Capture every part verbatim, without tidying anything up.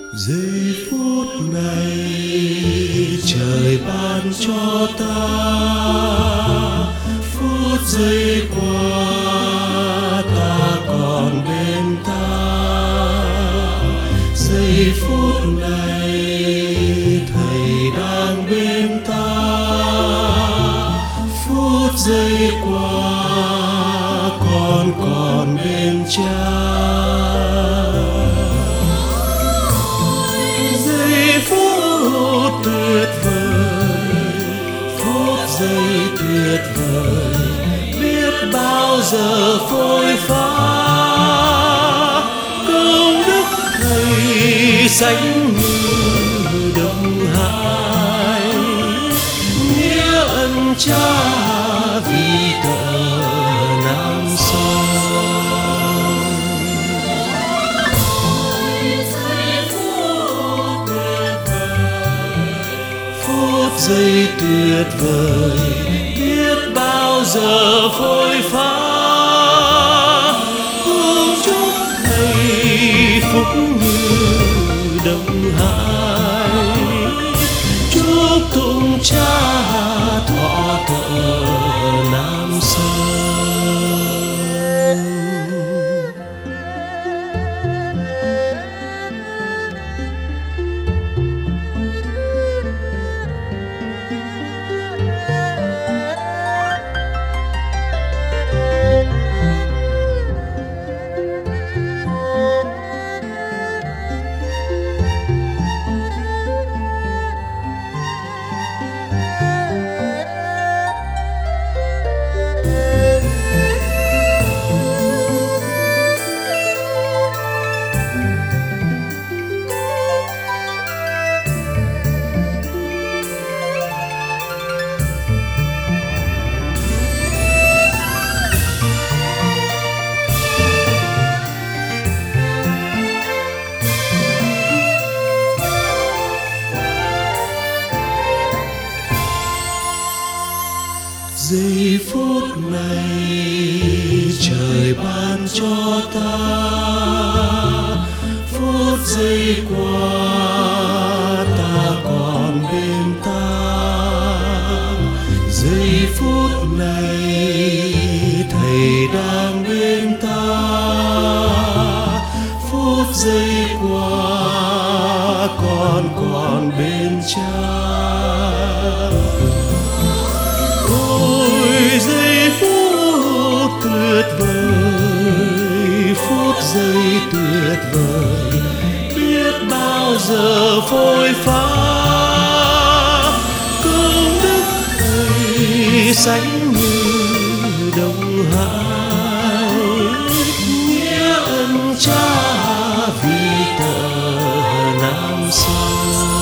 Giây phút này trời ban cho ta, phút giây qua ta còn bên ta. Giây phút này thầy đang bên ta, phút giây qua con còn bên cha. Tuyệt vời, phút giây tuyệt vời, biết bao giờ phôi pha. Công đức thầy sánh như đông hải, nghĩa ân cha vì tợ Nam Sơn. Giây tuyệt vời, biết bao giờ phôi pha. Cùng chúc thầy phúc như đông hải, chúc tụng cha thọ tợ Nam Sơn. Giây phút này trời ban cho ta, phút giây qua ta còn bên ta. Giây phút này thầy đang bên ta, phút giây qua con còn bên cha. Giây phút tuyệt vời, phút giây tuyệt vời, biết bao giờ phôi pha. Công đức thầy sánh như đông hải, nghĩa ân cha vì tợ Nam Sơn.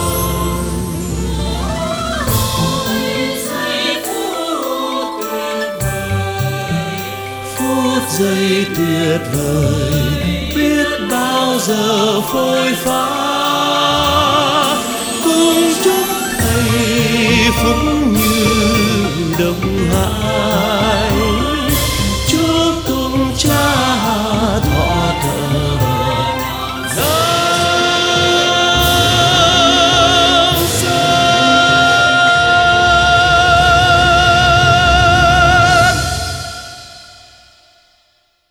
Giây tuyệt vời, biết bao giờ phôi pha. Cùng chúc thầy phúc như đông